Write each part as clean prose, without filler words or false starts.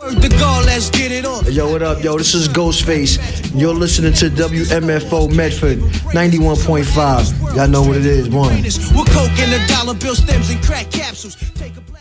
The goal, let's get it on. Yo, what up, yo? This is Ghostface. You're listening to WMFO Medford 91.5. Y'all know what it is, one. With coke and the dollar bill stems and crack capsules. Take a blast.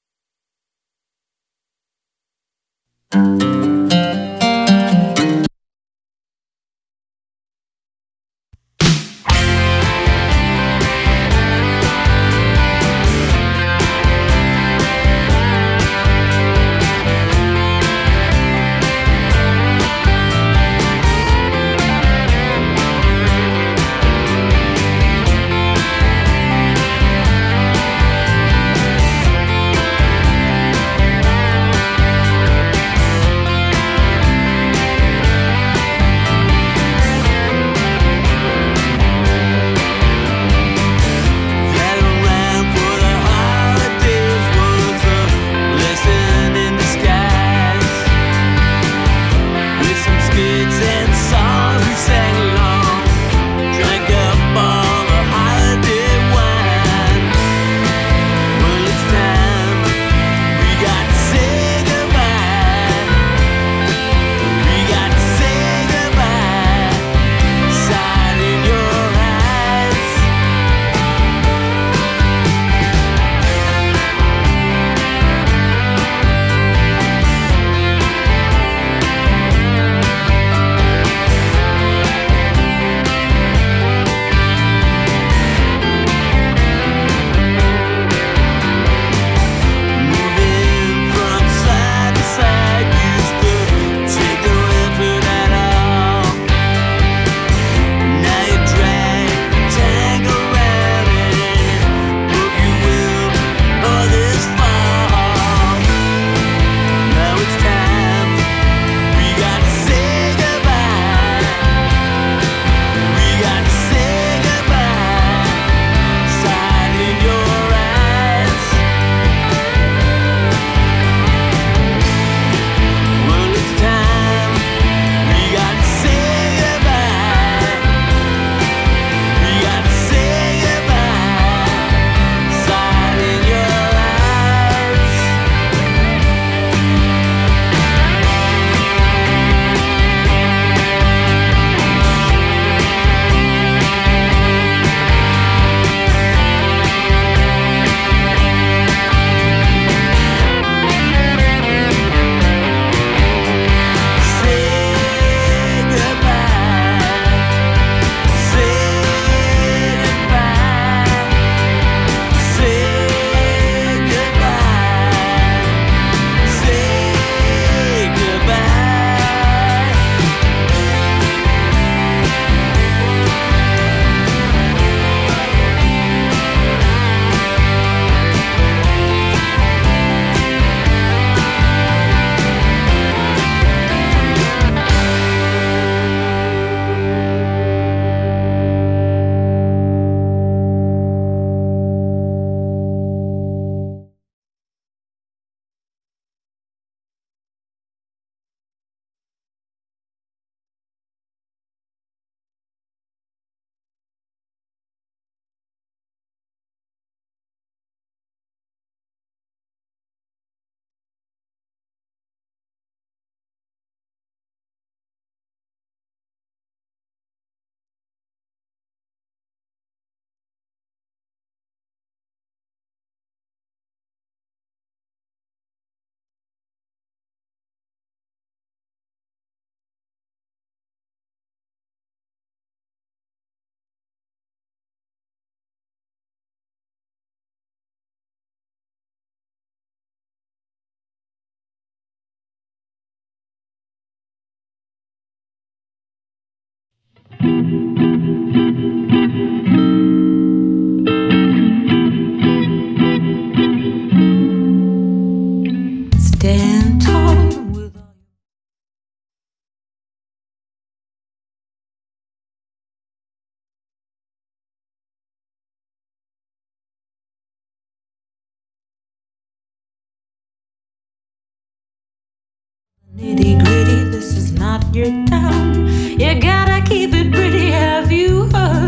Nitty-gritty, this is not your town. You gotta keep it pretty, have you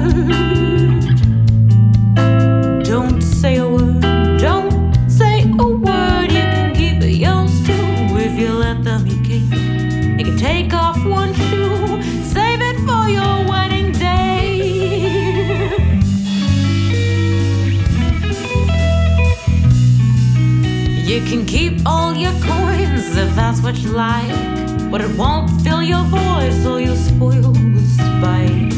heard? Don't say a word, don't say a word. You can keep it yours too if you like. You can keep all your coins if that's what you like, but it won't fill your void, so you'll spoil with spite.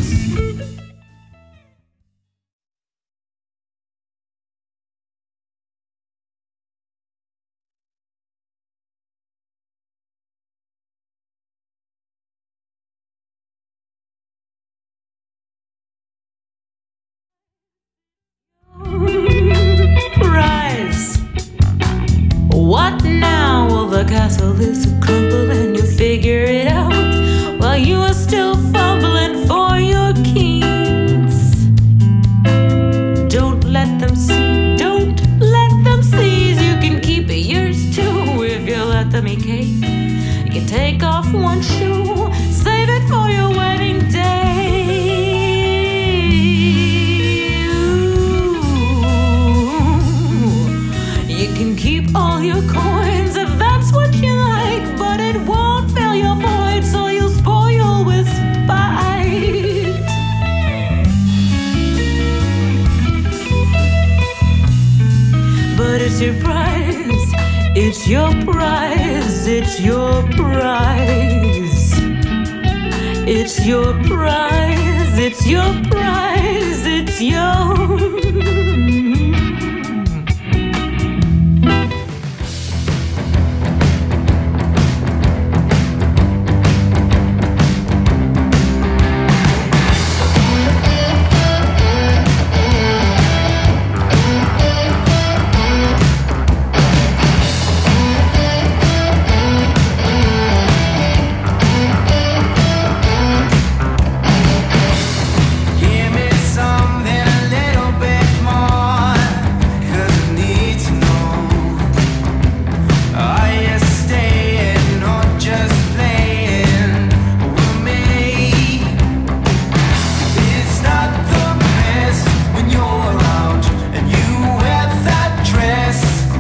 Prize. What now? Well, the castle is crumble and you figure it out while you are still fumbling for your keys. Don't let them see, don't let them seize. You can keep it yours too if you let them eat cake. You can take off one shoe, save it for your wedding day. You can keep all your coins if that's what you like, but it won't fill your void, so you'll spoil with spite. But it's your prize, it's your prize, it's your prize. It's your prize, it's your prize, it's your... Give me something a little bit more, 'cause I need to know. Are you staying or just playing with me? It's not the best when you're around and you wear that dress.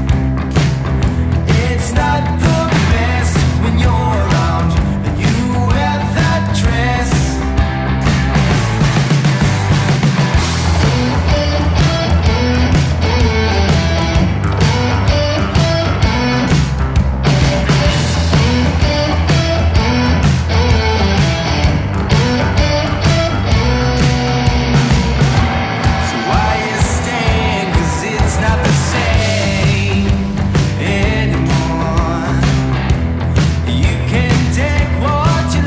It's not the best when you're around and you wear that dress. So why you staying? 'Cause it's not the same anymore. You can take what you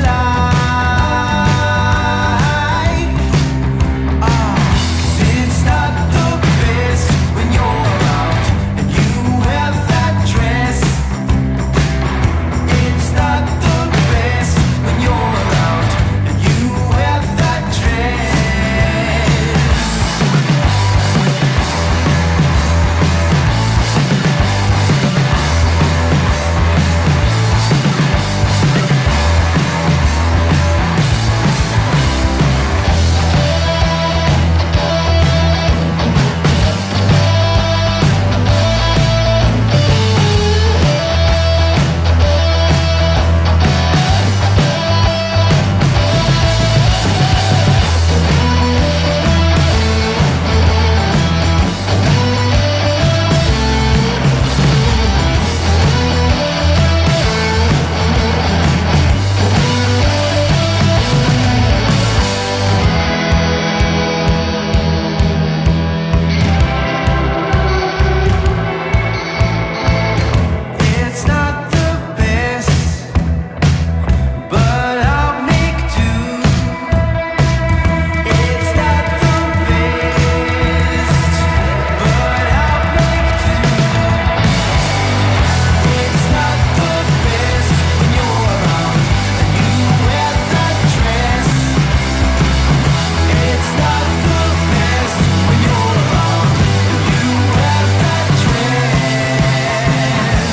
like. 'Cause it's not the best when you're around and you wear that dress. It's not the best when you're around and you wear that dress. It's not the best, but I'll make do. It's not the best, but I'll make do. It's not the best when you're around and you wear that dress. It's not the best when you're around and you wear that dress.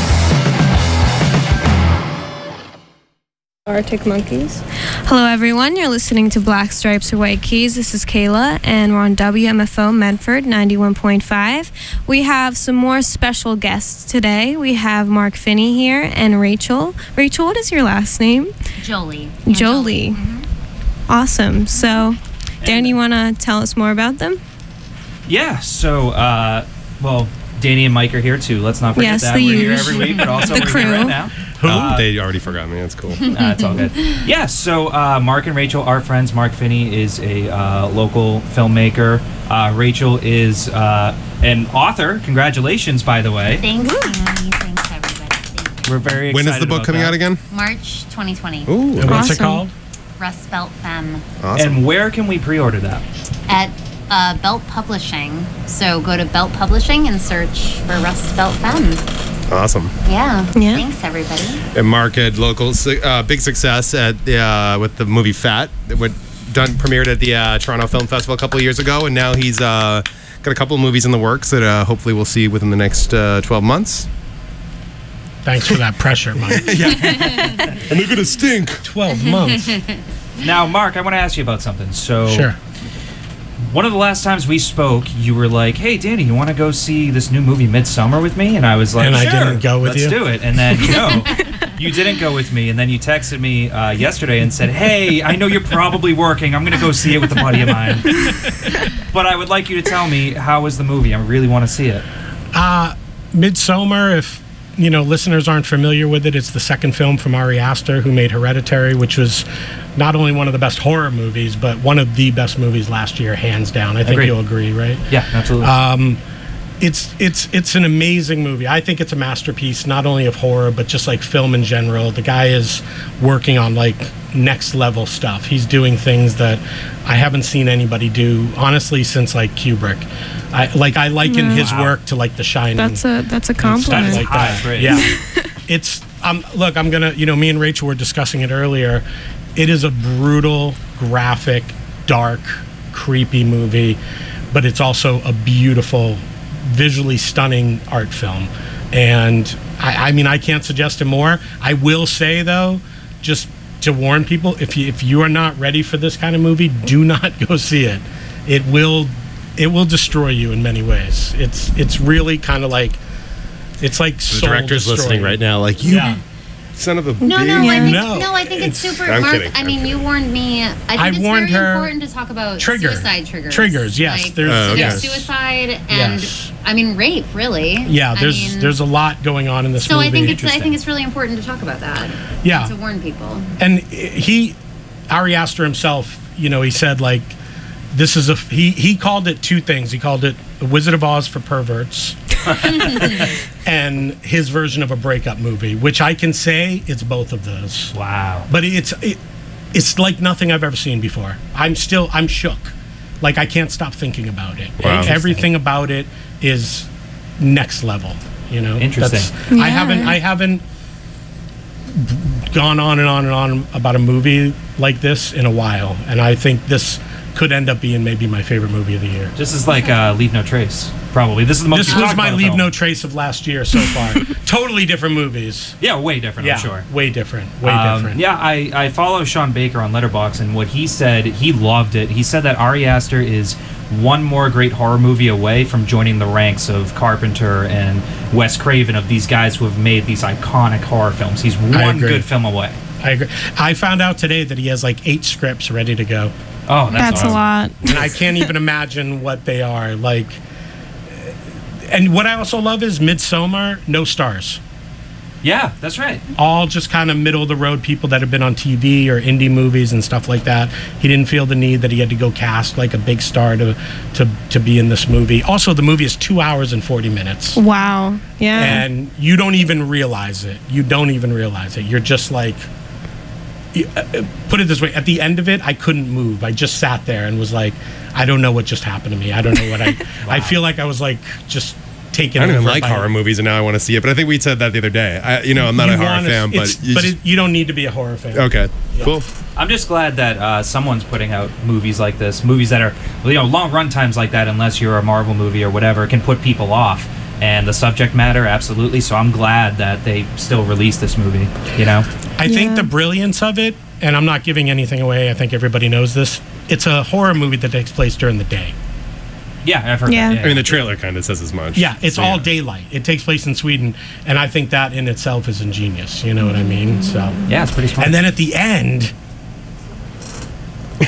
Arctic Monkeys. Hello, everyone. You're listening to Black Stripes or White Keys. This is Kayla, and we're on WMFO Medford 91.5. We have some more special guests today. We have Mark Finney here and Rachel. Rachel, what is your last name? Jolie. Jolie. Awesome. So, Dan, you want to tell us more about them? Yeah, so, well, Danny and Mike are here too. Let's not forget Yes, that the we're here huge. every week, but also The we're crew. here right now. They already forgot me. That's cool. It's all good. Yeah, so Mark and Rachel are friends. Mark Finney is a local filmmaker. Rachel is an author. Congratulations, by the way. Thanks, Danny. Thanks, everybody. Thank We're very excited. When is the book about coming that. out again? you. March 2020. Ooh. And what's it Awesome. called? Rust Belt Femme Awesome. And where can we pre-order that? at Belt Publishing. So go to Belt Publishing and search for Rust Belt Femme. Awesome. Yeah. Yeah. Thanks, everybody. And Mark had local big success at with the movie Fat that premiered at the Toronto Film Festival a couple of years ago, and now he's got a couple of movies in the works that hopefully we'll see within the next 12 months. Thanks for that pressure, Mike. And they're gonna stink. 12 months. Now, Mark, I want to ask you about something. So, Sure. one of the last times we spoke, you were like, "Hey, Danny, you want to go see this new movie, Midsummer, with me?" And I was like, And I "Sure, didn't go with let's you? do it." And then, you didn't go with me. And then you texted me yesterday and said, "Hey, I know you're probably working. I'm going to go see it with a buddy of mine. But I would like you to tell me, how was the movie? I really want to see it." Midsommar, if listeners aren't familiar with it, it's the second film from Ari Aster, who made Hereditary, which was not only one of the best horror movies, but one of the best movies last year, hands down. I think Agreed. you'll agree, right? Yeah, absolutely. It's an amazing movie. I think it's a masterpiece, not only of horror, but just like film in general. The guy is working on like next level stuff. He's doing things that I haven't seen anybody do, honestly, since like Kubrick. I liken his work to like The Shining. That's a Stuff compliment. like High that. praise. Yeah. It's look, I'm gonna me and Rachel were discussing it earlier. It is a brutal, graphic, dark, creepy movie, but it's also a beautiful, visually stunning art film. And I mean I can't suggest it more. I will say though, just to warn people, if you are not ready for this kind of movie, do not go see it. It will destroy you in many ways. It's really kind of like it's like The director's listening right now, like, you son of a No, bitch. I think it's super. I'm Mark, kidding. I mean, you warned me. I think it's warned very her. important to talk about Trigger. suicide triggers. Triggers, yes. Like, There's- there's yes. suicide and Yes. I mean rape, really. Yeah, I mean, there's a lot going on in this So movie. I think it's really important to talk about that. Yeah. And to warn people. And Ari Aster himself, he said like this is he called it two things. He called it The Wizard of Oz for perverts and his version of a breakup movie, which I can say it's both of those. Wow. But it's like nothing I've ever seen before. I'm shook. Like I can't stop thinking about it. Wow. Everything about it is next level, Interesting. I haven't gone on and on and on about a movie like this in a while, and I think this could end up being maybe my favorite movie of the year. This is like Leave No Trace, probably. This is the most. This you was talk my about Leave film. No Trace of last year so far. Totally different movies. Yeah, way different. Yeah, I'm sure. way different. Way different. Yeah, I follow Sean Baker on Letterboxd, and what he said, he loved it. He said that Ari Aster is one more great horror movie away from joining the ranks of Carpenter and Wes Craven, of these guys who have made these iconic horror films. He's one agree. good film away. I agree. I found out today that he has like 8 scripts ready to go. Oh, That's awesome. a lot. And I can't even imagine what they are. Like, and what I also love is Midsommar, no stars. Yeah, that's right. All just kind of middle of the road people that have been on TV or indie movies and stuff like that. He didn't feel the need that he had to go cast like a big star to be in this movie. Also, the movie is 2 hours and 40 minutes. Wow. Yeah. And you don't even realize it. You're just like, put it this way, at the end of it, I couldn't move. I just sat there and was like, I don't know what just happened to me. I don't know what I feel like I was like just taken I don't even over like by- horror movies, and now I want to see it. But I think we said that the other day. I'm not a horror fan, but you don't need to be a horror fan. okay, cool. I'm just glad that someone's putting out movies like this, movies that are, long run times like that, unless you're a Marvel movie or whatever, can put people off. And the subject matter, absolutely. So I'm glad that they still release this movie, I think the brilliance of it, and I'm not giving anything away, I think everybody knows this, it's a horror movie that takes place during the day. Yeah, I've heard Yeah. that. I mean, the trailer kind of says as much. Yeah, it's So, all daylight. It takes place in Sweden, and I think that in itself is ingenious. You know what I mean? So Yeah, it's pretty smart. and then at the end,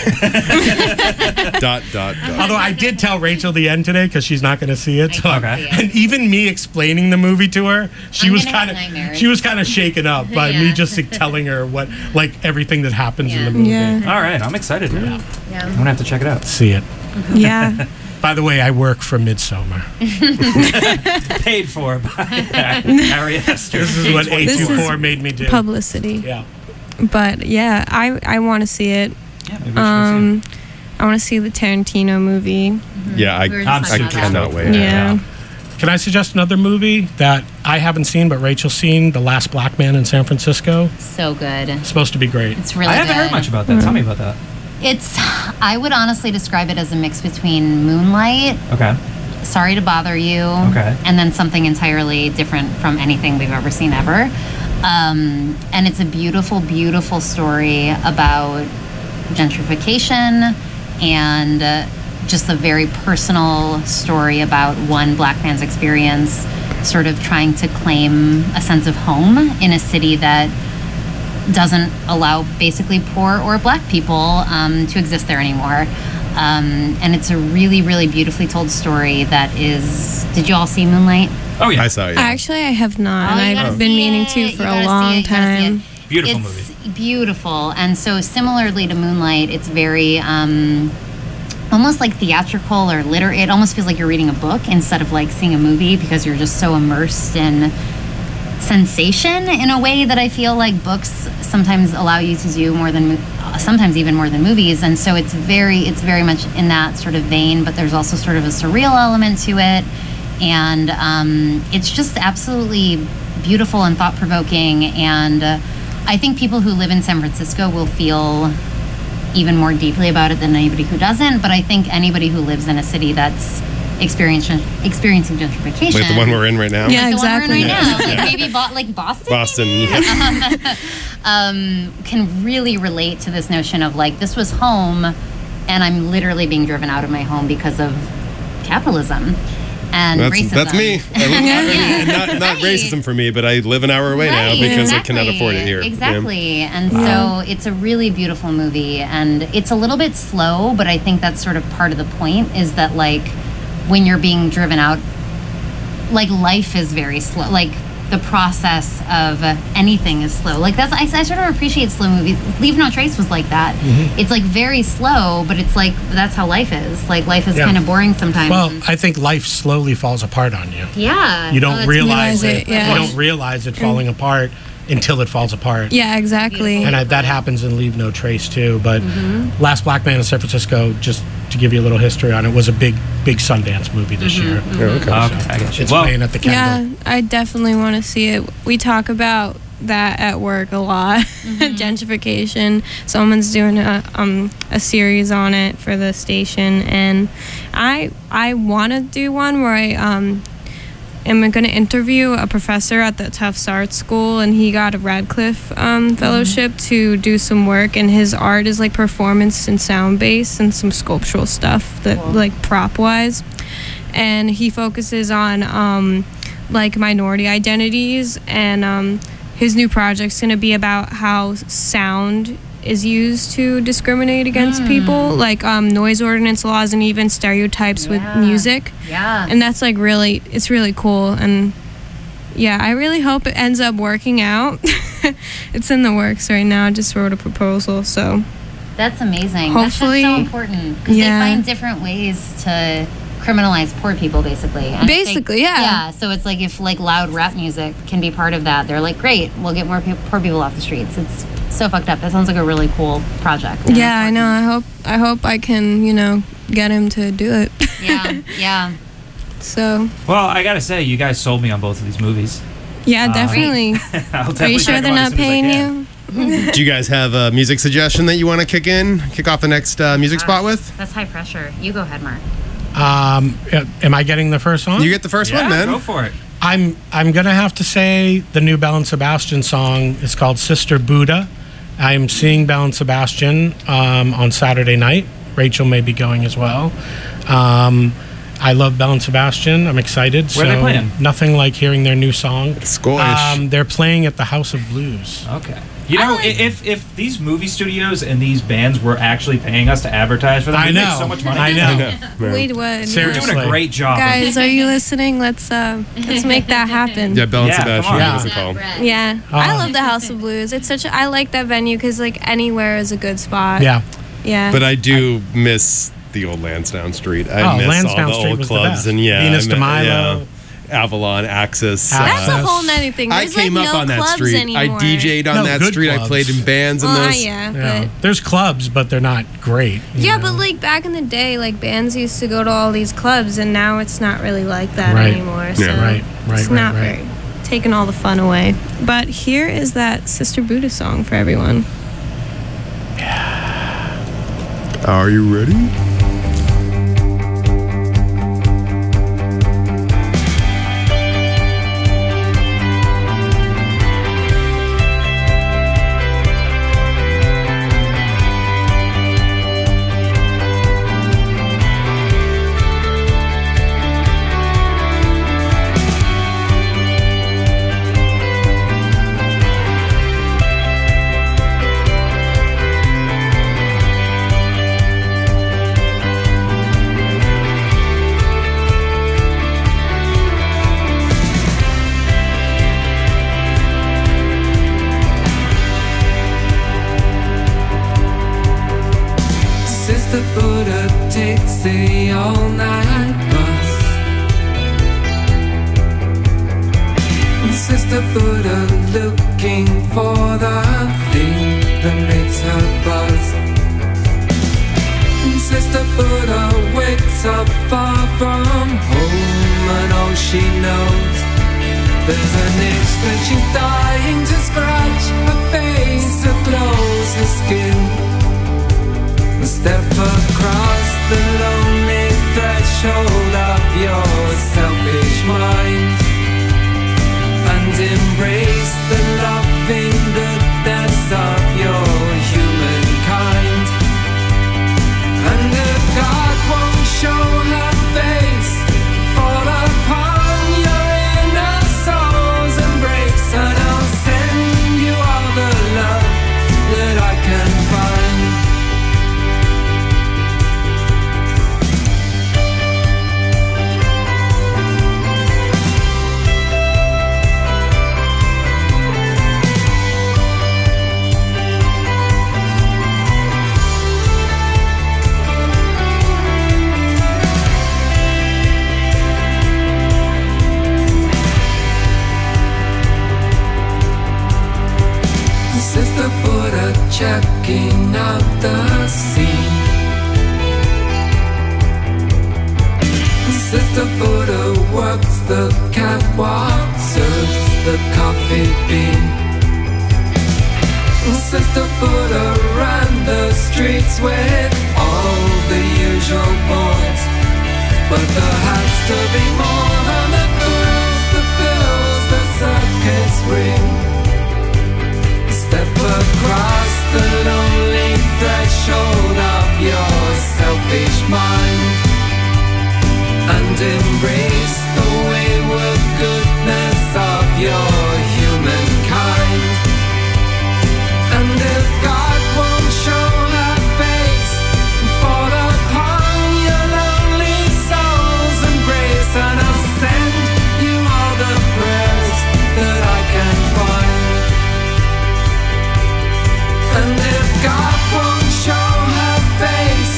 dot, dot. Although I did tell Rachel the end today because she's not going to see it. So, can't see it. And even me explaining the movie to her, I'm gonna have nightmares. she was kind of shaken up by me Yeah. just like, telling her what everything that happens in the Yeah. movie. Yeah. All right, I'm excited. Yeah. I'm gonna have to check it out. See it. Yeah. By the way, I work for Midsommar. Paid for by Ari Aster. This is what This is A24 made me do. Publicity. Yeah. But yeah, I want to see it. Yeah, maybe we should go see it. I want to see the Tarantino movie. Yeah, We were just I'm talking super about that. cannot wait. Yeah. Can I suggest another movie that I haven't seen but Rachel's seen? The Last Black Man in San Francisco. So good. It's supposed to be great. It's really I haven't good. heard much about that. Tell me about that. I would honestly describe it as a mix between Moonlight, Okay. Sorry to Bother You, Okay. and then something entirely different from anything we've ever seen ever. And it's a beautiful, beautiful story about gentrification and just a very personal story about one black man's experience sort of trying to claim a sense of home in a city that doesn't allow basically poor or black people to exist there anymore. And it's a really, really beautifully told story that is... Did you all see Moonlight? Oh yeah. I saw it. Yeah. Actually, I have not, Oh, you and gotta I've been see meaning it. to You for gotta a see long it. You gotta see time. it. Beautiful It's movie. beautiful. And so similarly to Moonlight, it's very almost like theatrical or literary. It almost feels like you're reading a book instead of like seeing a movie because you're just so immersed in sensation in a way that I feel like books sometimes allow you to do more than sometimes even more than movies. And so it's very much in that sort of vein, but there's also sort of a surreal element to it. And it's just absolutely beautiful and thought-provoking. And I think people who live in San Francisco will feel even more deeply about it than anybody who doesn't. But I think anybody who lives in a city that's experiencing gentrification, Like the one we're in right now? Yeah, the one we're in exactly. right now, like maybe like Boston. Boston, yeah. Can really relate to this notion of like, this was home and I'm literally being driven out of my home because of capitalism and racism. That's me. Not Right. racism for me, but I live an hour away now Right, because I exactly. cannot afford it here. Yeah. Exactly. And so it's a really beautiful movie, and it's a little bit slow, but I think that's sort of part of the point, is that like when you're being driven out, like life is very slow. Like the process of anything is slow. Like that's I sort of appreciate slow movies. Leave No Trace was like that. Mm-hmm. It's like very slow, but it's like that's how life is. Like life is Yeah. kind of boring sometimes. Well, I think life slowly falls apart on you. yeah. You don't that's realize Realize it. it, yeah. You don't realize it falling apart until it falls apart. Yeah, exactly. And that happens in Leave No Trace too. But Mm-hmm. Last Black Man in San Francisco, just to give you a little history on it, was a big Sundance movie this year. Mm-hmm. Oh, okay. Okay, I got you. It's Well, playing at the Kendall. Yeah, I definitely want to see it. We talk about that at work a lot. Gentrification. Someone's doing a series on it for the station, and I want to do one where I am going to interview a professor at the Tufts Art School, and he got a Radcliffe fellowship to do some work, and his art is like performance and sound based and some sculptural stuff that like prop wise, and he focuses on like minority identities, and his new project's going to be about how sound is used to discriminate against people, like noise ordinance laws and even stereotypes with music. Yeah. And that's like really, it's really cool. And yeah, I really hope it ends up working out. It's in the works right now. I just wrote a proposal, so That's amazing. Hopefully- That's just so important because Yeah. they find different ways to criminalize poor people, basically. And I think- Basically, yeah. Yeah. So it's like if like loud rap music can be part of that, they're like, great, we'll get more poor people off the streets. It's so fucked up. That sounds like a really cool project. yeah, I know. I hope I can, get him to do it. Yeah. Yeah. So Well, I gotta say, you guys sold me on both of these movies. yeah, definitely. I'll Are definitely you sure check they're them out as not soon as I paying can. you? Do you guys have a music suggestion that you want to kick off the next music spot with? That's high pressure. You go ahead, Mark. Am I getting the first song? You get the first Yeah, one then. go for it. I'm gonna have to say the new Belle and Sebastian song is called Sister Buddha. I'm seeing Belle and Sebastian on Saturday night. Rachel may be going as well. I love Belle and Sebastian. I'm excited. Where are they playing? Nothing like hearing their new song. Scottish. They're playing at the House of Blues. Okay. You know, if these movie studios and these bands were actually paying us to advertise for them, we'd make so much money. I know. Wait, what? We're doing a great job. Guys, are you listening? Let's make that happen. Yeah, Bell and Yeah, come Sebastian. on. Give us a call. Yeah, I love the House of Blues. It's I like that venue because like anywhere is a good spot. Yeah. Yeah. But I do miss the old Lansdowne Street. I miss Lansdowne all the Street old was the clubs best. and Venus I de mean, Milo. Avalon, Axis. That's a whole nother thing. I There's came like up no on that clubs street. anymore. I DJ'd on that good street. I clubs. played in bands in Well, those. yeah, Yeah. but There's clubs, but they're not great. you yeah, know? but like back in the day, like bands used to go to all these clubs, and now it's not really like that Right. anymore. Yeah. So Right, it's right, not right. very taking all the fun away. But here is that Sister Buddha song for everyone. Are you ready? Sister Buddha takes the all-night bus. Sister Buddha looking for the thing that makes her buzz. Sister Buddha wakes up far from home, and all she knows, there's an itch that she's dying to scratch. Her face aglows, her skin. Step across the lonely threshold of your selfish mind and embrace the loving goodness of your humankind. And if God won't show her face, fall upon your inner soul's embrace, and I'll send you all the love that I can find. Sister Buddha checking out the scene. Sister Buddha works the catwalk, serves the coffee bean. Sister Buddha ran the streets with all the usual boys, but there has to be more than the girls, the bills, the circus ring. Step across the lonely threshold of your selfish mind and embrace the wayward goodness of your humankind. And if God won't show her face, fall upon your lonely soul's embrace, and I'll send you all the prayers that I can find. And if God won't show her face,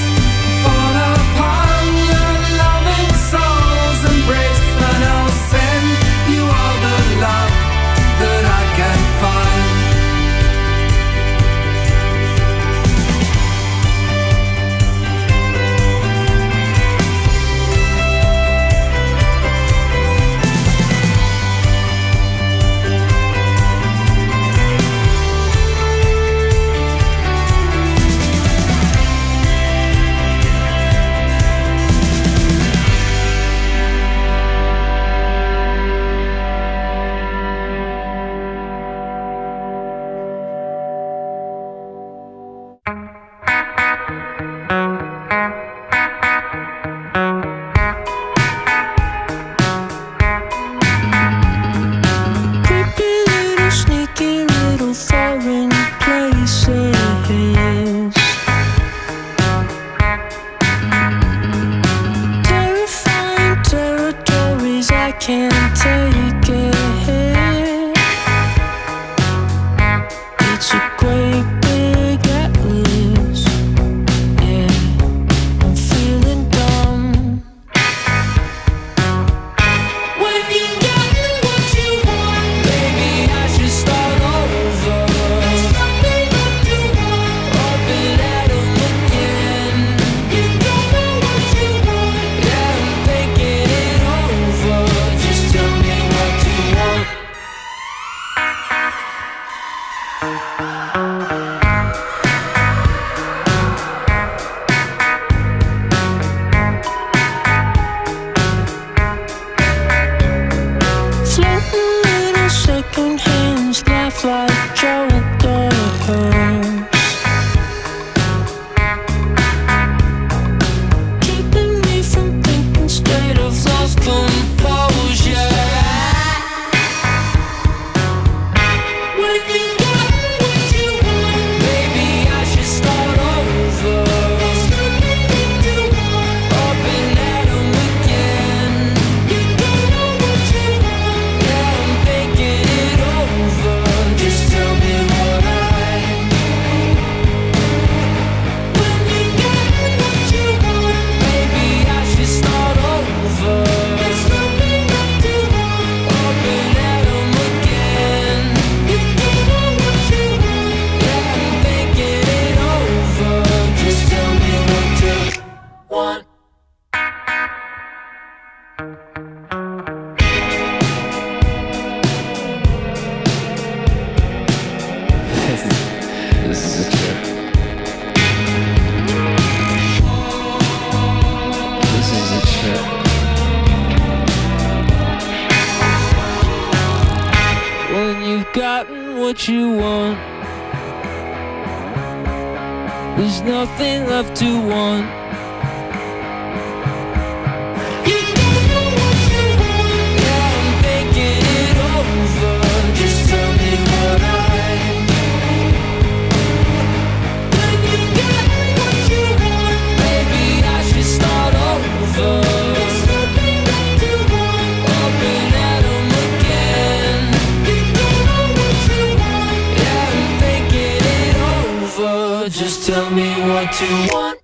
flat shoulder. Keeping me from thinking straight, I've lost composure. When you got what you want, maybe I should start over. There's nothing left to want, up and at 'em again. You don't know what you want, yeah, I'm thinking it over. Just tell me what when you got what you want, maybe I should start over. There's nothing left to want, up and at 'em again. You don't know what you want, yeah, I'm thinking it over. Just tell me what to want. This is a trip. This is a trip. When you've gotten what you want, there's nothing left to want. You don't know what you want, yeah, I'm thinking it over. Just tell me what when you got what you want, maybe I should start over. There's nothing left to want, up and at 'em again. You don't know what you want, yeah, I'm thinking it over. Just tell me what to want.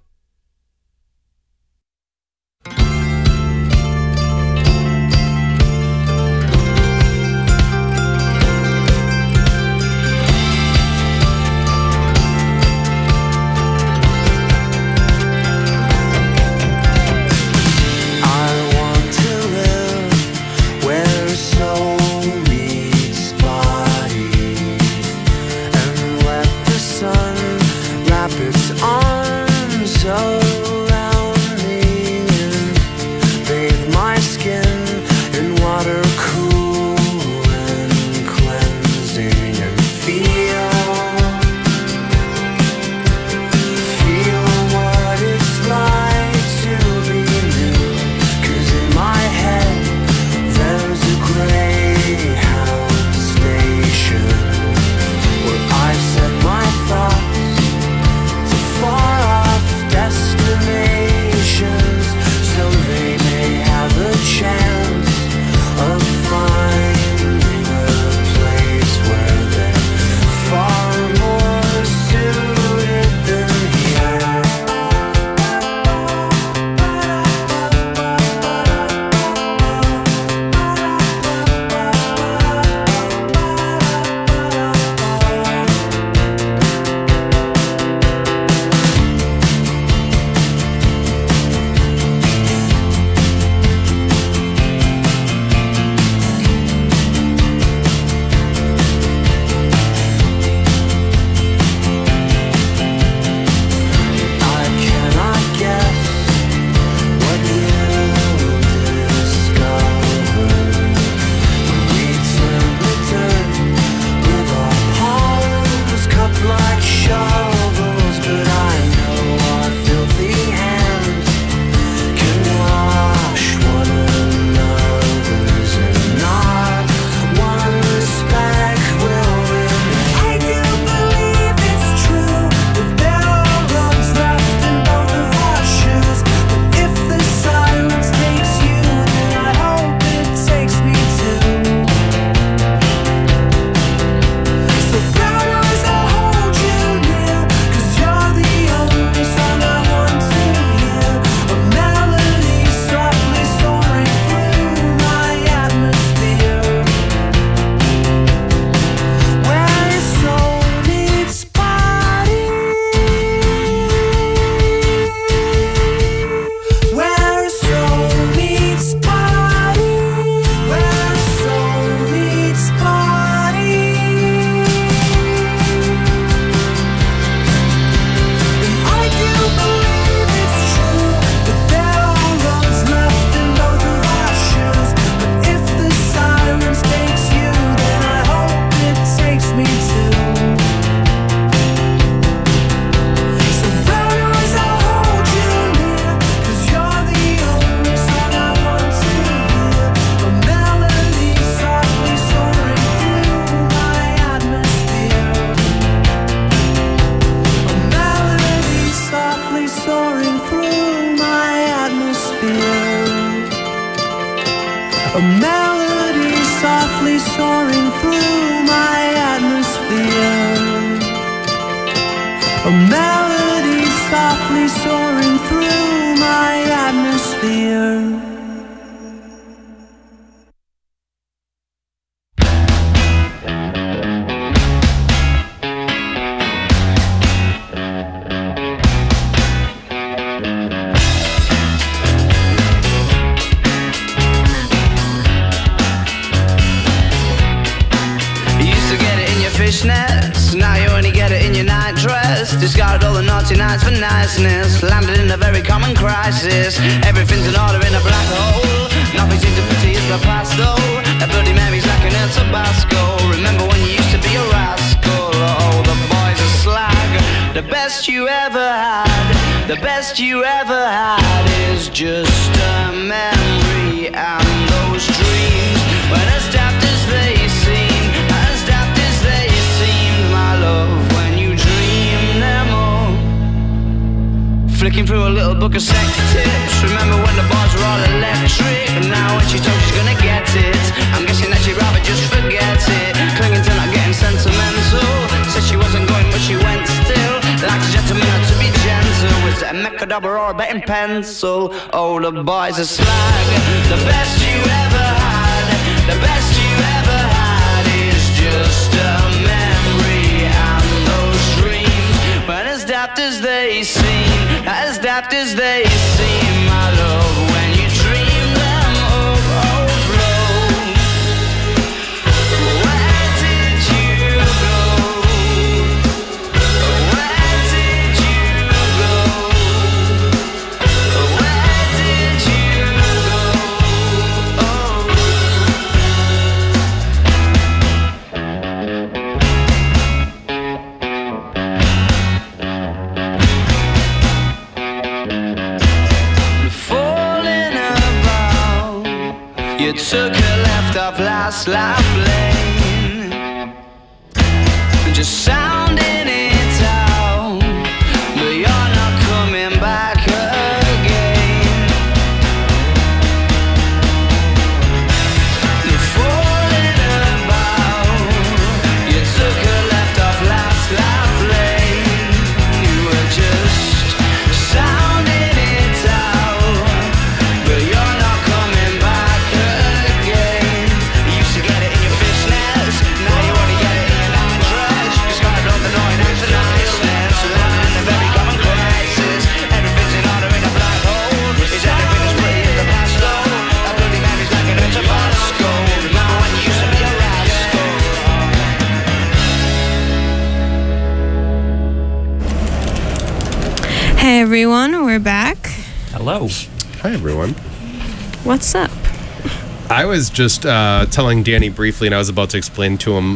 I want to live where soul meets body, and let the sun wrap its arms fishnets. Now you only get it in your night dress. Discarded all the naughty nights for niceness. Landed in a very common crisis. Everything's in order in a black hole. Nothing seems to pity is the past though. A Bloody Mary's lacking in Tabasco. Remember when you used to be a rascal? Oh, the boys are slag. The best you ever had, the best you ever had is just a memory. And those dreams, when as daft as they seem, as daft as they seemed, my love, when you dream them all. Flicking through a little book of sex tips. Remember when the bars were all electric? And now when she told she's gonna get it, I'm guessing that she'd rather just forget it. Clinging to not getting sentimental. Said she wasn't going but she went still. Like a gentleman had to be gentle. Was it a mechadabra or a betting pencil? Oh, the boys are slag. The best you ever had, the best you ever had is just a memory. And those dreams, when as daft as they seem, as daft as they seem, my love, when you dream them overflow. Where did you go? Where did you go? Where did you go? Falling about, you took a left off last life lane, just sounding it out, but you're not coming back again. Falling about, you took a left off last life lane, you were just sounding it out, but you're not coming back again. You used to get it in your fishnets, now you only get it in your night dress. You started off the annoying acts of niceness, living in a very common crisis. Everything's in order in a black hole. Is everything as pretty as the past though? A Bloody Mary's like an Tabasco. Remember when you used to be a rascal? Hey everyone, we're back. Hello. Hi, everyone. What's up? I was just telling Danny briefly, and I was about to explain to him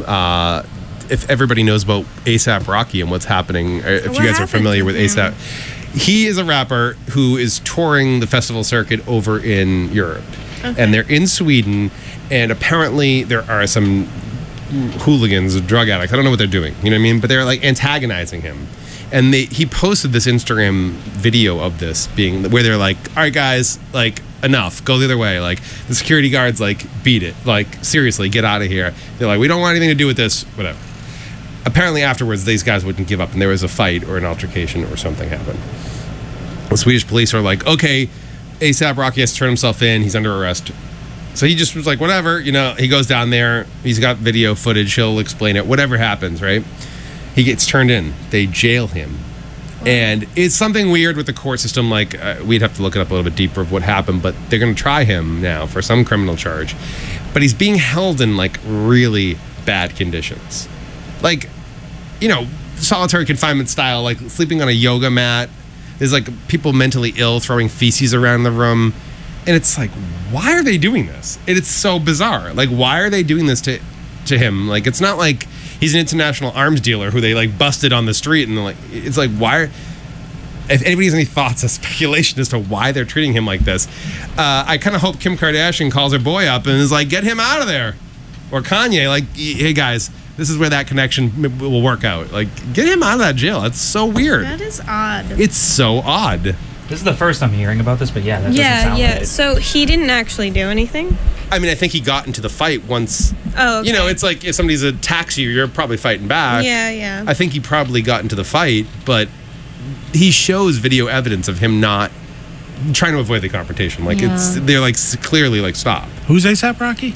if everybody knows about ASAP Rocky and what's happening, if What you guys are happened familiar to with him? ASAP. He is a rapper who is touring the festival circuit over in Europe. Okay. And they're in Sweden, and apparently there are some hooligans, drug addicts. I don't know what they're doing, you know what I mean? But they're like antagonizing him. And he posted this Instagram video of this being where they're like, all right, guys, like, enough, go the other way. Like, the security guards, like, beat it. Like, seriously, get out of here. They're like, we don't want anything to do with this, whatever. Apparently, afterwards, these guys wouldn't give up, and there was a fight or an altercation or something happened. The Swedish police are like, okay, ASAP Rocky has to turn himself in. He's under arrest. So he just was like, whatever, you know, he goes down there. He's got video footage. He'll explain it. Whatever happens, right? He gets turned in. They jail him. And it's something weird with the court system. Like, we'd have to look it up a little bit deeper of what happened, but they're going to try him now for some criminal charge. But he's being held in, like, really bad conditions. Like, you know, solitary confinement style, like sleeping on a yoga mat. There's, like, people mentally ill throwing feces around the room. And it's like, why are they doing this? And it's so bizarre. Like, why are they doing this to him? Like, it's not like he's an international arms dealer who they, like, busted on the street. And, like, it's like, why if anybody has any thoughts or speculation as to why they're treating him like this, I kind of hope Kim Kardashian calls her boy up and is like, get him out of there. Or Kanye, like, hey, guys, this is where that connection will work out. Like, get him out of that jail. That's so weird. That is odd. It's so odd. This is the first I'm hearing about this, but yeah, that doesn't sound right. So he didn't actually do anything? I mean, I think he got into the fight once. Oh, okay. You know, it's like if somebody's attacks you, you're probably fighting back. Yeah, yeah. I think he probably got into the fight, but he shows video evidence of him not trying to avoid the confrontation. Like, they're like clearly like, stop. Who's ASAP Rocky?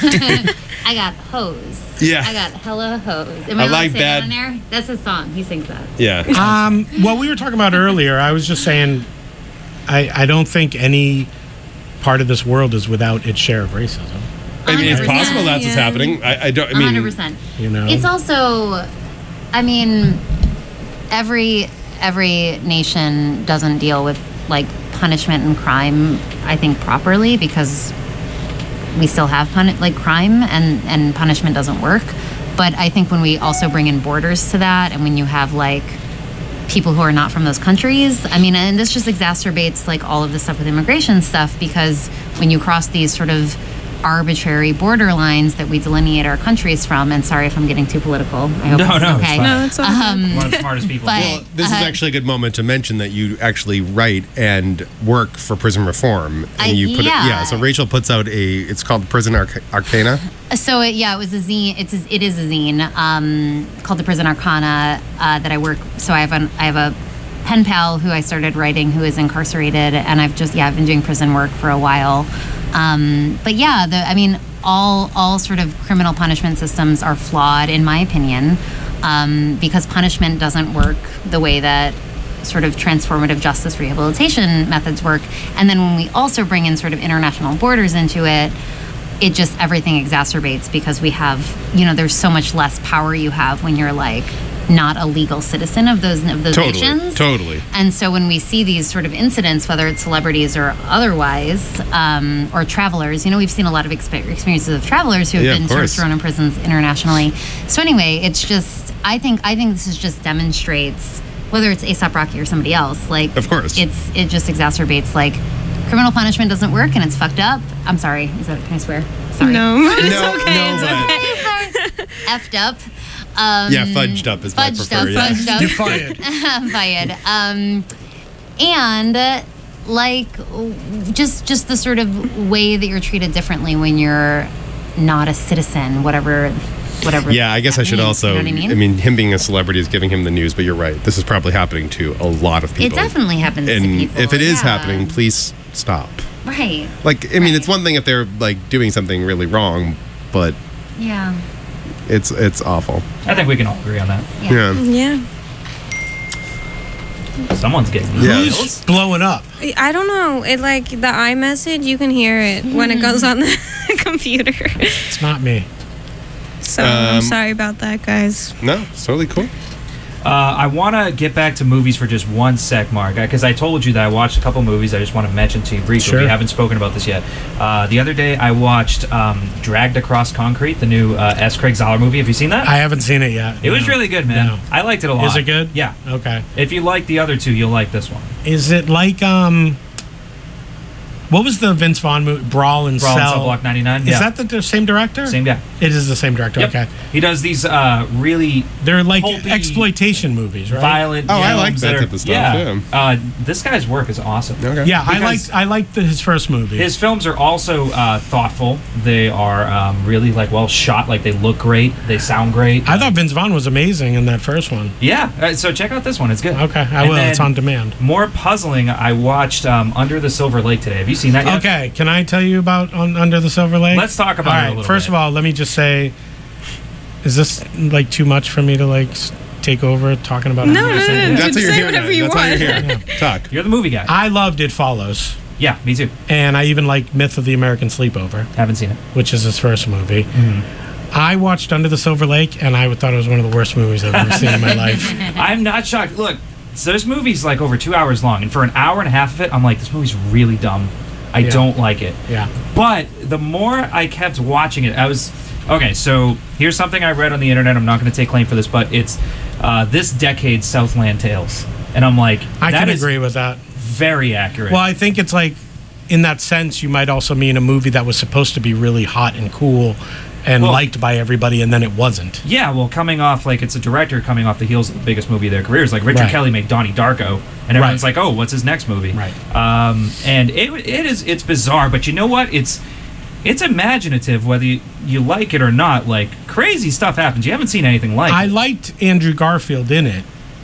I got hose. Yeah. I got hella hose. I like that. In there? That's his song. He sings that. Yeah. Well, we were talking about earlier. I was just saying, I don't think any part of this world is without its share of racism. I mean, it's 100%, possible that's what's happening. I don't. I mean, 100%. You know, It's also, I mean, every nation doesn't deal with like punishment and crime, I think, properly, because we still have crime and punishment doesn't work. But I think when we also bring in borders to that, and when you have like people who are not from those countries, I mean, and this just exacerbates like all of the stuff with immigration stuff, because when you cross these sort of arbitrary border lines that we delineate our countries from, and sorry if I'm getting too political. I hope No, this is no, it's okay. fine. No, it's okay. One of the smartest people. But, well, this is actually a good moment to mention that you actually write and work for prison reform, and you put yeah. So Rachel puts out it's called Prison Arcana. So it was a zine. It is a zine called the Prison Arcana that I work. So I have a pen pal who I started writing, who is incarcerated, and I've been doing prison work for a while. But yeah, I mean, all sort of criminal punishment systems are flawed, in my opinion, because punishment doesn't work the way that sort of transformative justice rehabilitation methods work. And then when we also bring in sort of international borders into it, it just, everything exacerbates, because we have, there's so much less power you have when you're like not a legal citizen of those nations. Totally. And so when we see these sort of incidents, whether it's celebrities or otherwise, or travelers, we've seen a lot of experiences of travelers who have been sort of thrown in prisons internationally. So anyway, it's just, I think this just demonstrates, whether it's A$AP Rocky or somebody else, like, of course, it just exacerbates like criminal punishment doesn't work and it's fucked up. I'm sorry. Can I swear? Sorry. No, it's okay. It's okay. Effed up. Fudged up is my preferred. Fudged up. You're fired. Fired. And like just the sort of way that you're treated differently when you're not a citizen, whatever. Yeah, I guess I should also. You know what I mean? Him being a celebrity is giving him the news, but you're right. This is probably happening to a lot of people. It definitely happens and to people. if it is happening, please stop. Right. Like, I mean, it's one thing if they're like doing something really wrong, but yeah, it's awful. I think we can all agree on that. Yeah. Someone's getting Who's blowing up? I don't know. It like the iMessage, you can hear it when it goes on the computer. It's not me. So I'm sorry about that, guys. No, it's totally cool. I want to get back to movies for just 1 sec, Mark, because I told you that I watched a couple movies. I just want to mention to you briefly. Sure. We haven't spoken about this yet. The other day, I watched Dragged Across Concrete, the new S. Craig Zahler movie. Have you seen that? I haven't seen it yet. It was really good, man. No. I liked it a lot. Is it good? Yeah. Okay. If you like the other two, you'll like this one. Is it like what was the Vince Vaughn movie? Brawl and Brawl Cell? and Cell Block 99. Is that the same director? Same guy. It is the same director. Yep. Okay. He does these really They're like pulpy, exploitation movies, right? violent. Oh, I like films that are- type of stuff, yeah. This guy's work is awesome. Okay. Yeah, Because I liked his first movie. His films are also thoughtful. They are really like well shot. Like they look great. They sound great. I thought Vince Vaughn was amazing in that first one. Yeah. So check out this one. It's good. Okay, I And will. then It's on demand. More puzzling. I watched Under the Silver Lake today. Have you seen that yet? Okay, can I tell you about Under the Silver Lake? Let's talk about all it a right, little first bit. of all, let me just say, is this like too much for me to like take over talking about? No, Under the no, Silver no, Lake? That's what you're Say here. whatever Now. you That's why you're want. here. Talk. You're the movie guy. I loved It Follows, Yeah, me too. and I even like Myth of the American Sleepover, Haven't seen it. which is his first movie. I watched Under the Silver Lake, and I thought it was one of the worst movies I've ever seen in my life. I'm not shocked. Look, so this movie's like over 2 hours long, and for an hour and a half of it, I'm like, this movie's really dumb. I Yeah. don't like it. Yeah. But the more I kept watching it, I was okay. So here's something I read on the internet. I'm not going to take claim for this, but it's this decade's Southland Tales, and I'm like, I that can is agree with that. very accurate. Well, I think it's like, in that sense, you might also mean a movie that was supposed to be really hot and cool and Well- liked by everybody, and then it wasn't. Yeah, well, coming off like it's a director coming off the heels of the biggest movie of their careers. Like Richard Right. Kelly made Donnie Darko, and everyone's Right. like, "Oh, what's his next movie?" Right. And it's bizarre, but you know what? It's imaginative, whether you like it or not. Like crazy stuff happens. You haven't seen anything like I it. liked Andrew Garfield in it,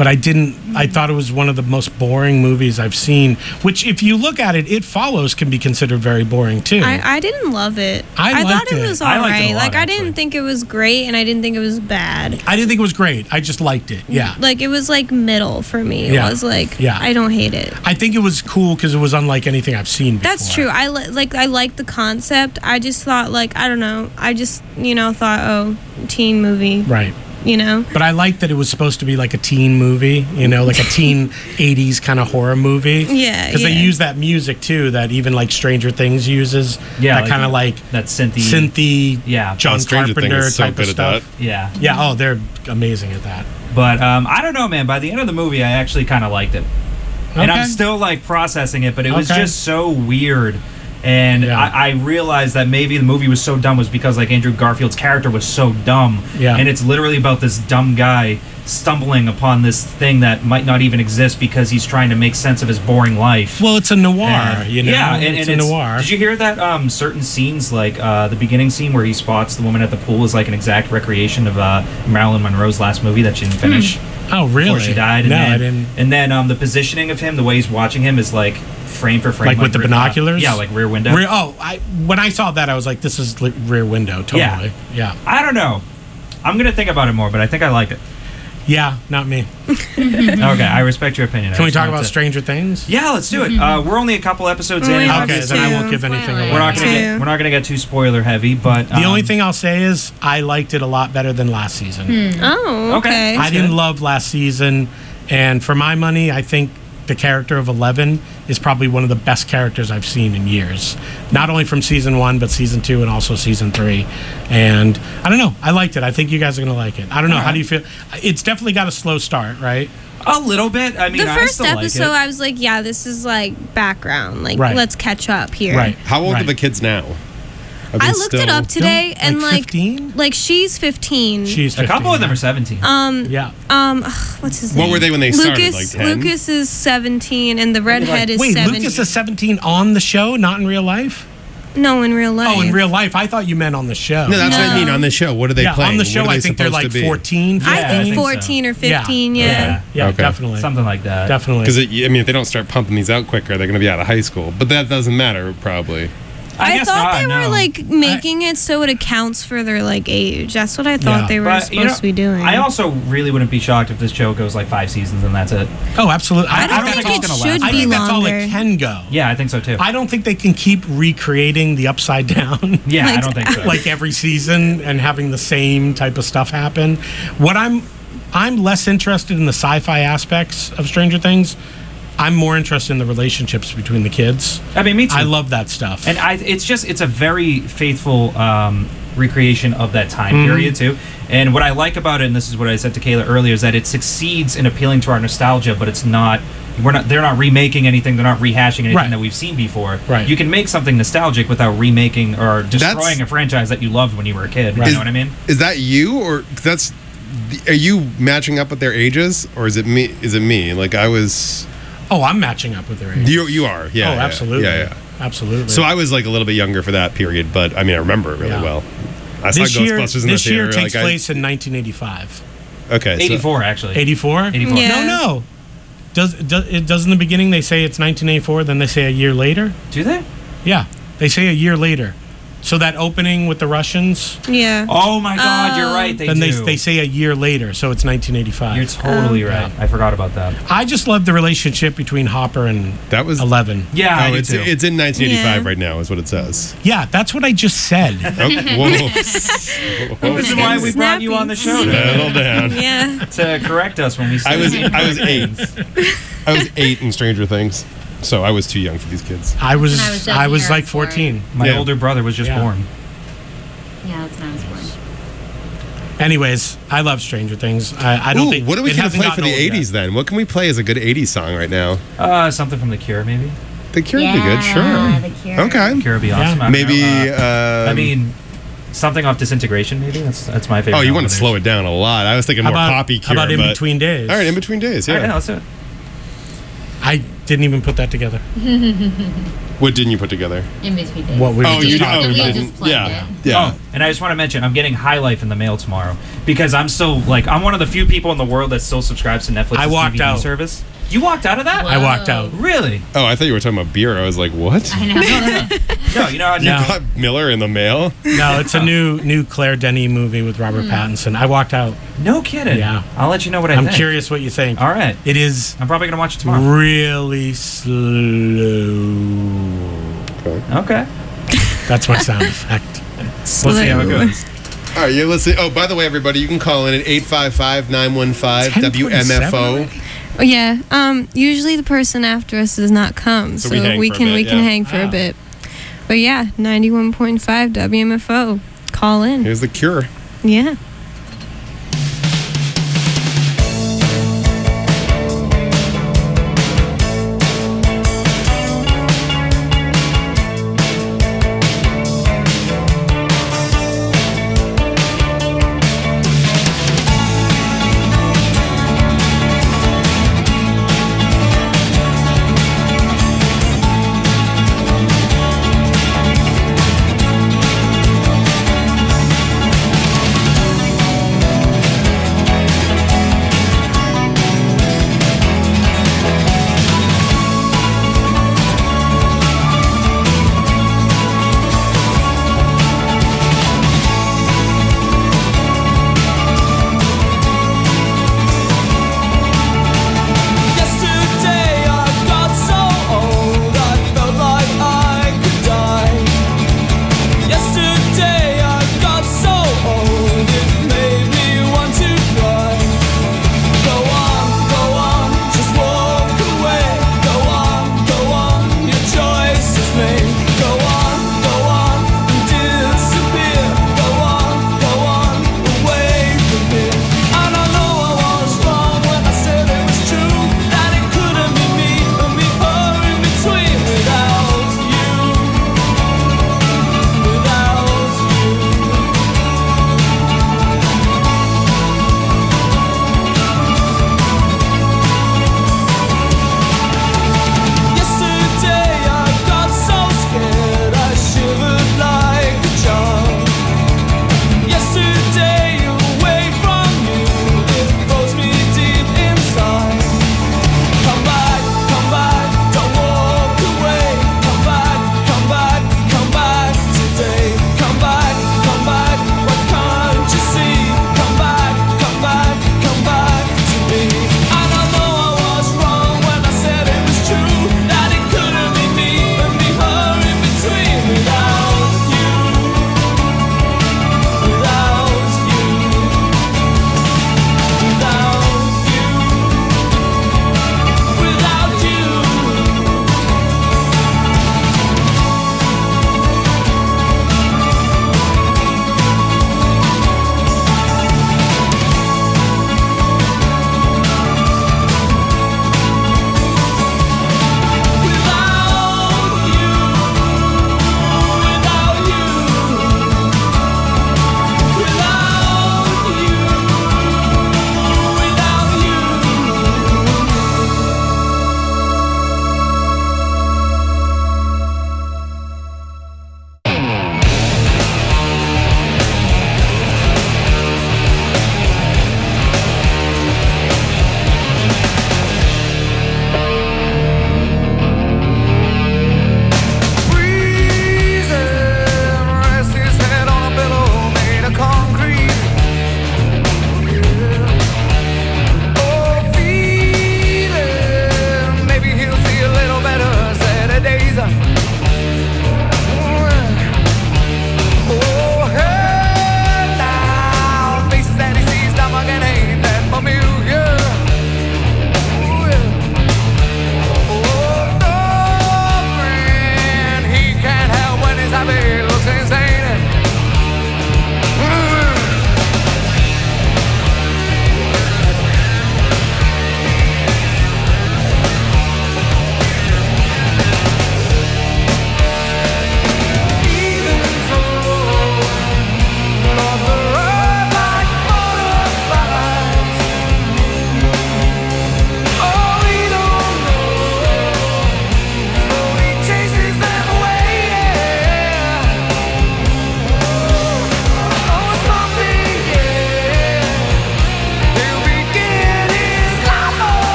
but I didn't. I thought it was one of the most boring movies I've seen. Which, if you look at it, It Follows can be considered very boring too. I didn't love it. I thought liked it it. was I liked it a alright. lot, Like I didn't think it was great, and I didn't think it was bad. I didn't think it was great. I just liked it. Yeah. Like it was like middle for me. It Yeah. was like Yeah. I don't hate it. I think it was cool because it was unlike anything I've seen before. That's true. I like the concept. I just thought like I don't know. I just thought teen movie. Right. But I liked that it was supposed to be like a teen movie, like a teen 80s kind of horror movie. Yeah, Because they yeah. use that music too, that even like Stranger Things uses. Yeah, That kind of like that synthy. Yeah. John Stranger Carpenter Things is so type good of at stuff. Yeah. Yeah, oh, they're amazing at that. But I don't know, man. By the end of the movie, I actually kind of liked it. And I'm Okay. still like processing it, but it was Okay. just so weird. And I realized that maybe the movie was so dumb was because like Andrew Garfield's character was so dumb. Yeah. And it's literally about this dumb guy stumbling upon this thing that might not even exist because he's trying to make sense of his boring life. Well, it's a noir, And- Yeah, and it's a noir. Did you hear that certain scenes, like the beginning scene where he spots the woman at the pool is like an exact recreation of Marilyn Monroe's last movie that she didn't finish? Oh, really? Before she died. No, then, I didn't. And then the positioning of him, the way he's watching him is like frame for frame. Like with the binoculars? Yeah, like Rear Window. When I saw that, I was like, this is Rear Window, totally. Yeah. I don't know. I'm going to think about it more, but I think I like it. Yeah, not me. Okay, I respect your opinion. Can I we just talk wanted about to- Stranger Things? Yeah, let's do it. We're only a couple episodes in. Okay, obviously. then I won't give anything away. We're not gonna get too spoiler heavy, but The only thing I'll say is I liked it a lot better than last season. Oh, okay. I didn't love last season, and for my money, I think the character of 11 is probably one of the best characters I've seen in years. Not only from season 1, but season 2 and also season 3. And I don't know. I liked it. I think you guys are going to like it. I don't know. How do you feel? It's definitely got a slow start, right? A little bit. I mean, The I first still like episode, it. I was like, yeah, this is like background. Like, Right. let's catch up here. Right. How old are the kids now? Are they I looked it still- up today, and like, 15? like she's 15. She's A couple of them are 17. Yeah. What's his What name? were they when they started, Lucas, like 10? Lucas is 17, and the redhead is Wait, 17. Lucas is 17 on the show, not in real life? No, in real life. Oh, in real life. I thought you meant on the show. No, that's what I mean. On the show, what are they Yeah, playing? on the show, What are I they think they're supposed like to be? 14, 15. I think 14 or 15, yeah. Yeah, Okay. definitely. Something like that. Definitely. Because I mean, if they don't start pumping these out quicker, they're going to be out of high school. But that doesn't matter, probably. I guess thought not, they were no. like making it so it accounts for their like age. That's what I thought Yeah. they were But, supposed to be doing. I also really wouldn't be shocked if this show goes like 5 seasons and that's it. Oh, absolutely. I don't think it's it gonna should last. I be think that's all longer. it can go. Yeah, I think so too. I don't think they can keep recreating the Upside Down. Yeah, I Like- don't think so. like every season and having the same type of stuff happen. What I'm less interested in the sci-fi aspects of Stranger Things. I'm more interested in the relationships between the kids. I mean, me too. I love that stuff. And it's a very faithful recreation of that time period too. And what I like about it, and this is what I said to Kayla earlier, is that it succeeds in appealing to our nostalgia, but it's not. They're not remaking anything. They're not rehashing anything Right. that we've seen before. Right. You can make something nostalgic without remaking or destroying That's- a franchise that you loved when you were a kid. You know what I mean? Is that you, or 'cause that's? Are you matching up with their ages, or is it me? Is it me? Like I was. Oh, I'm matching up with their age. You are. Yeah. Oh, yeah, absolutely. Yeah. Absolutely. So I was like a little bit younger for that period, but I mean I remember it really Yeah. well. I saw this year, Ghostbusters in the this year theater. takes like, place in 1985. Okay. So, 84 actually. 84? 84. Yeah. No. Does in the beginning they say it's 1984, then they say a year later? Do they? Yeah, they say a year later. So that opening with the Russians, Yeah. Oh my God, you're right. They then do. they say a year later, so it's 1985. You're totally right. I forgot about that. I just love the relationship between Hopper and that was 11. Yeah, I Oh, do it's too. it's in 1985 Yeah. right now, is what it says. Yeah, that's what I just said. Okay. Whoa. This is why we brought you on the show to, Settle down. Yeah. to correct us when we say I was incorrect 8. things. I was 8 in Stranger Things, so I was too young for these kids. I was And I was I was definitely like around 14. My Yeah. older brother was just Yeah. born. Yeah, that's when I was born. Anyways, I love Stranger Things. I don't Ooh, think what are we it going to hasn't play for the gotten old 80s then? What can we play as a good 80s song right now? Something from The Cure, maybe. The Cure would be good, Yeah, sure. The Cure. Okay. Cure would be awesome. I don't Maybe. know. I mean, something off Disintegration, maybe. That's my favorite. Oh, you want album to slow it down a lot. I was thinking How more about- poppy how Cure. about In but- Between Days? All right, In Between Days, All yeah. right, yeah, let's do it. Didn't even put that together. What didn't you put together? In between days. What we Oh, were just you talking we about. just plugged Yeah. it. Yeah. Oh, and I just want to mention, I'm getting High Life in the mail tomorrow because I'm still like, I'm one of the few people in the world that still subscribes to Netflix's I walked DVD out. service. You walked out of that? I walked out. Really? Oh, I thought you were talking about beer. I was like, what? I know. No, you know how You got Miller in the mail? No, it's a new Claire Denis movie with Robert Pattinson. I walked out. No kidding. Yeah. I'll let you know what I I'm think. curious what you think. All right. It is I'm probably going to watch it tomorrow. really slow. Okay. That's my sound effect. We'll see how it goes. All right, you're listening. Oh, by the way, everybody, you can call in at 855-915-WMFO. Oh, yeah. Usually the person after us does not come, So so we hang we for a can bit, yeah. hang for a bit. But yeah, 91.5 WMFO. Call in. Here's The Cure. Yeah.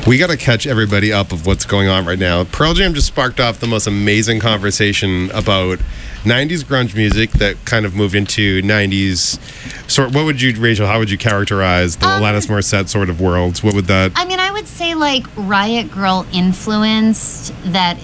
We got to catch everybody up of what's going on right now. Pearl Jam just sparked off the most amazing conversation about 90s grunge music that kind of moved into 90s. So, what would you, Rachel, how would you characterize the Alanis Morissette sort of worlds? What would that... I mean, I would say like Riot Grrrl influenced that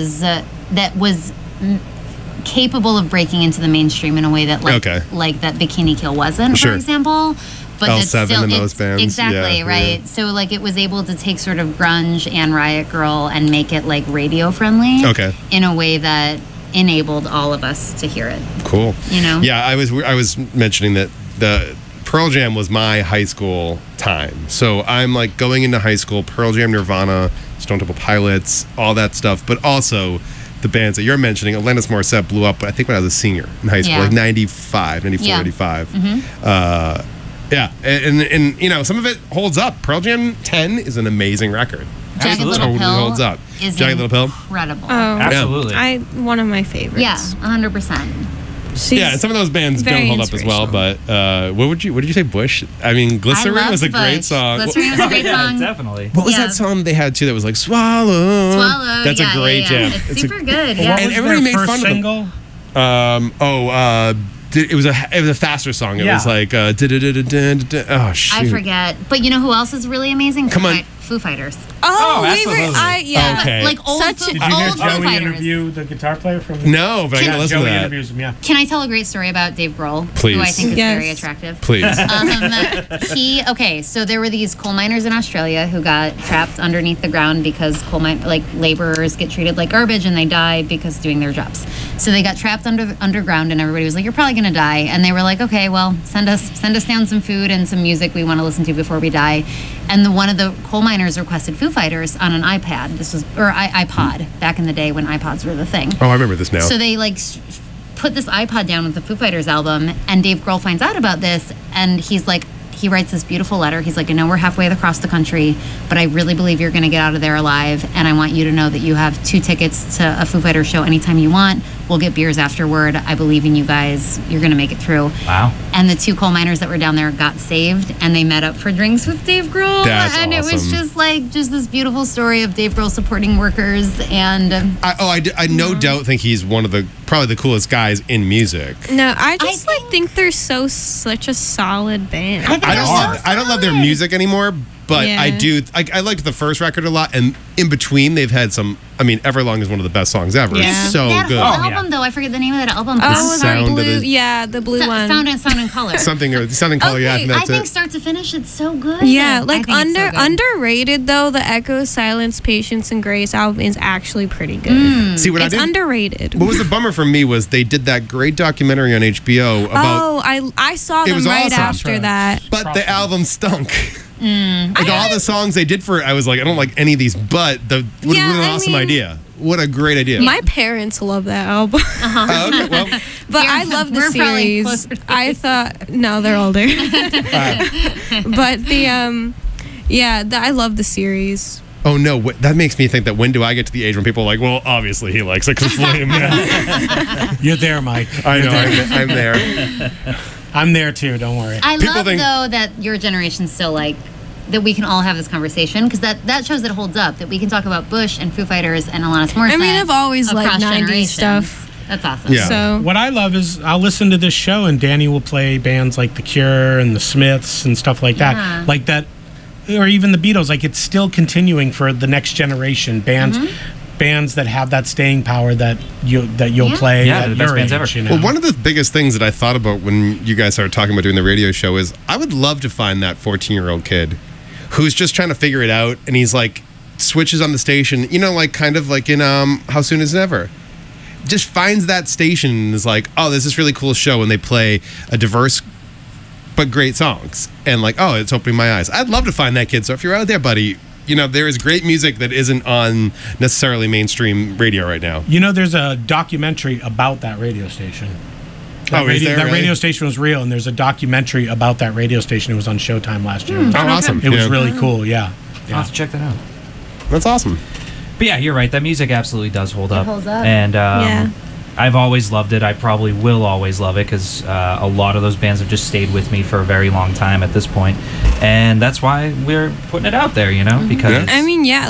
was capable of breaking into the mainstream in a way that like that Bikini Kill wasn't, for example. But L7 still, and those bands. Exactly, right. So like it was able to take sort of grunge and Riot Grrrl and make it like radio friendly. Okay. In a way that enabled all of us to hear it. Cool. You know? Yeah, I was mentioning that the Pearl Jam was my high school time. So I'm like going into high school, Pearl Jam, Nirvana, Stone Temple Pilots, all that stuff, but also the bands that you're mentioning. Alanis Morissette blew up, I think, when I was a senior in high school, like 95, 94, 95. Mm-hmm. Yeah, and you know, some of it holds up. Pearl Jam 10 is an amazing record. Jagged Little totally Pill holds up. is Jagged Little Pill? incredible. Oh, Absolutely. One of my favorites. Yeah, 100%. Yeah, and some of those bands don't hold up as well. But what did you say, Bush? I mean, Glycerin was a great song. Glycerin was a great song. Definitely. What was that song they had too that was like Swallow? Swallow. That's a great jam. It's super good. Yeah. What And was everybody their made first fun single? of them. It was a faster song. It was like oh shoot. I forget. But you know who else is really amazing? Come on. Foo Fighters. Oh, absolutely. yeah. Okay. Like old Such Foo, a- Did you hear old Foo Joey Fighters. interview the guitar player from? No, but I gotta listen to Joey that. interviews him. Yeah. Can I tell a great story about Dave Grohl? Please. Who I think is Yes. very attractive. Please. So there were these coal miners in Australia who got trapped underneath the ground because laborers get treated like garbage and they die because doing their jobs. So they got trapped underground and everybody was like, "You're probably gonna die." And they were like, "Okay, well, send us down some food and some music we want to listen to before we die." And one of the coal miners requested Foo Fighters on an iPad. iPod back in the day when iPods were the thing. Oh, I remember this now. So they put this iPod down with the Foo Fighters album, and Dave Grohl finds out about this, and he writes this beautiful letter. He's like, "I know we're halfway across the country, but I really believe you're going to get out of there alive, and I want you to know that you have 2 tickets to a Foo Fighters show anytime you want. We'll get beers afterward. I believe in you guys. You're going to make it through." Wow. And the 2 coal miners that were down there got saved, and they met up for drinks with Dave Grohl. That's and awesome. it was just this beautiful story of Dave Grohl supporting workers. And I no doubt think he's one of probably the coolest guys in music. No, I just think they're such a solid band. I don't love their music anymore, but Yeah. I do. I liked the first record a lot, and in between they've had some. I mean, Everlong is one of the best songs ever. Yeah. It's so that good. whole album, though, I forget the name of that album. Oh, Sound the of blue, the- the blue one. Sound and Color. Something color. Yeah, I think I that's think it. start to finish, it's so good. Yeah, I like think it's so good. underrated though. The Echo, Silence, Patience, and Grace album is actually pretty good. See what It's I did. underrated. What was the bummer for me was they did that great documentary on HBO about. I saw It them was right awesome. after that. But the album stunk. Like all the songs they did for it, I was like, I don't like any of these. But what an awesome idea! What a great idea! My parents love that album. Oh, okay, well, But I love the we're probably series. closer to I thought no, they're older. But I love the series. oh no, that makes me think that when do I get to the age when people are like, well, obviously he likes it because Flame. You're there, Mike. I You're know, there. I'm there. I'm there too. Don't worry. I People love, think- though, that your generation's still like, that we can all have this conversation, because that shows that it holds up, that we can talk about Bush and Foo Fighters and Alanis Morissette. I mean, I've always liked across 90s generations. stuff. That's awesome. Yeah. So What I love is I'll listen to this show and Danny will play bands like The Cure and The Smiths and stuff like that. Yeah. Like that, or even the Beatles. Like it's still continuing for the next generation. Bands that have that staying power that you'll Yeah. play Yeah, at the best your bands age, ever. you know? Well, one of the biggest things that I thought about when you guys started talking about doing the radio show is I would love to find that 14-year-old kid who's just trying to figure it out, and he's like switches on the station, like kind of like in How Soon Is It Ever. Just finds that station and is like, oh, there's this really cool show, and they play a diverse but great songs, and like, oh, it's opening my eyes. I'd love to find that kid. So if you're out there, buddy, there is great music that isn't on necessarily mainstream radio right now. There's a documentary about that radio station. Oh, is there that really? radio station was real, and there's a documentary about that radio station. It was on Showtime last year. Oh, awesome. It was Yeah. really cool, yeah. I'll have to check that out. That's awesome. But yeah, you're right. That music absolutely does hold up. holds up. And Yeah. I've always loved it. I probably will always love it because a lot of those bands have just stayed with me for a very long time at this point. And that's why we're putting it out there, you know, because I mean, yeah,